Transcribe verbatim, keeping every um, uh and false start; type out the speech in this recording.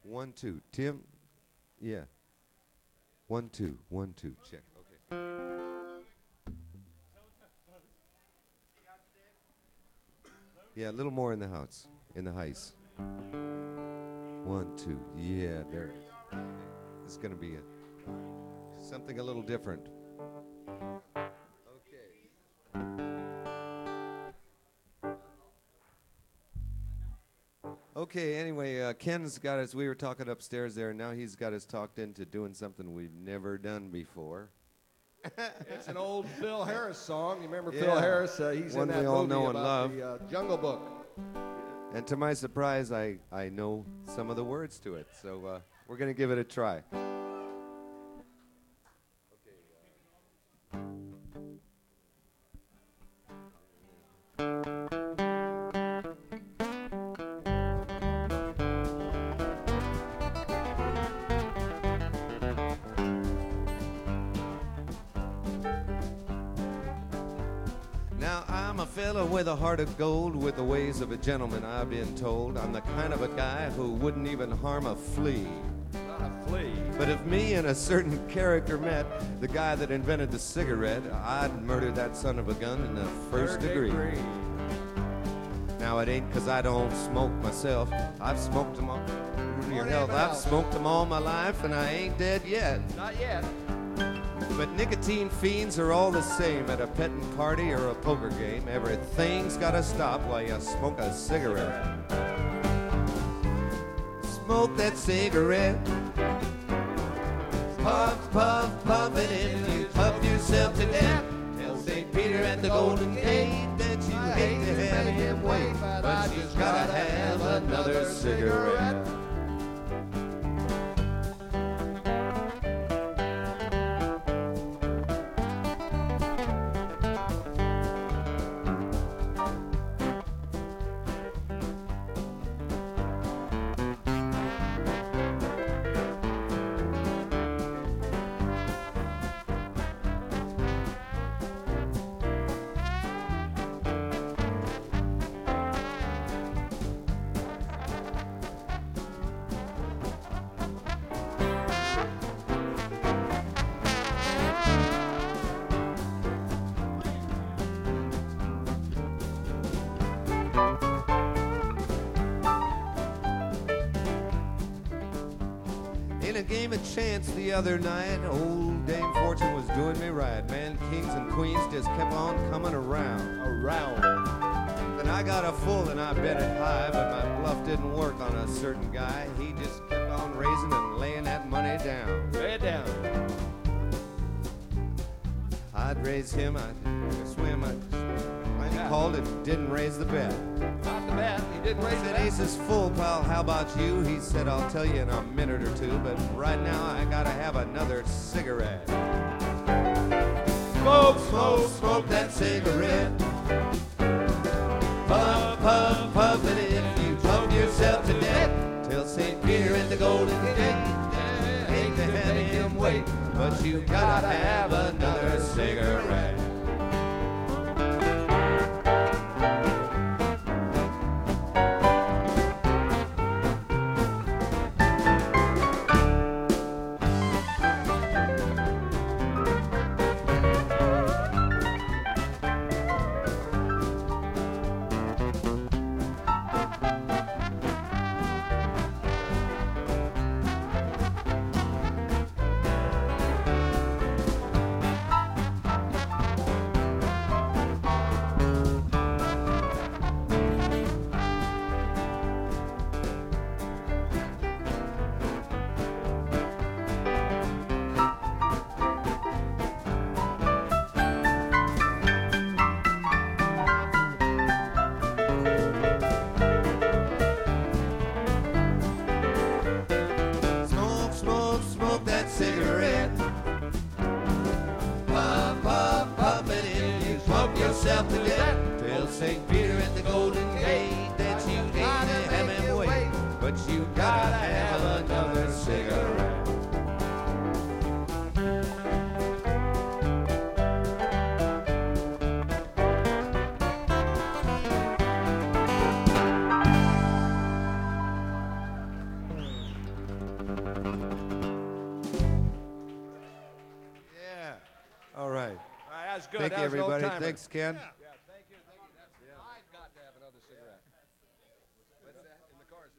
One, two. Tim? Yeah. One, two. One, two. Check. Okay. Yeah, a little more in the house, in the heights. One, two. Yeah, there it is. This is going to be a, something a little different. Okay, anyway, uh, Ken's got us, we were talking upstairs there, and now he's got us talked into doing something we've never done before. It's an old Phil Harris song. You remember Yeah. Phil Harris? Uh, he's One in that we all movie know and about love. the uh, Jungle Book. And to my surprise, I, I know some of the words to it, so uh, we're going to give it a try. Now I'm a fella with a heart of gold, with the ways of a gentleman, I've been told. I'm the kind of a guy who wouldn't even harm a flea. Not a flea. But if me and a certain character met, the guy that invented the cigarette, I'd murder that son of a gun in the first Third degree. degree. Now it ain't 'cause I don't smoke myself. I've smoked them all. For your on, health, Evan I've House. smoked them all my life, and I ain't dead yet. Not yet. But nicotine fiends are all the same at a petting party or a poker game. Everything's gotta stop while you smoke a cigarette. Smoke that cigarette. Puff, puff, puff it in. You puff yourself to death. Tell Saint Peter at the Golden Gate that you I hate to have him wait, but but I you just gotta gotta have have another another cigarette. cigarette. In a game of chance the other night, old Dame Fortune was doing me right. Man, kings and queens just kept on coming around. Around. Then I got a full and I bet it high, but my bluff didn't work on a certain guy. He just kept on raising and laying that money down. Lay it down. I'd raise him, I'd swim, I'd when he Yeah. called it, didn't raise the bet. Not the bat. He didn't I raise said, it. Ace is full, pal, how about you? He said, I'll tell you in a minute or two, but right now I gotta have another cigarette. Smoke, smoke, smoke that cigarette. Puff, puff, puff it if you puff yourself to death. Till Saint Peter at the Golden Gate, hate to have him wait, but you gotta have another cigarette. Smoke, smoke, smoke that cigarette. Puff, puff, puff it in. You smoke yourself to death. Tell Saint Peter at the Golden Gate that you ain't to have him wait, but you gotta have another cigarette. good. Thank That you, was an everybody. old-timer. Thanks, Ken. Yeah.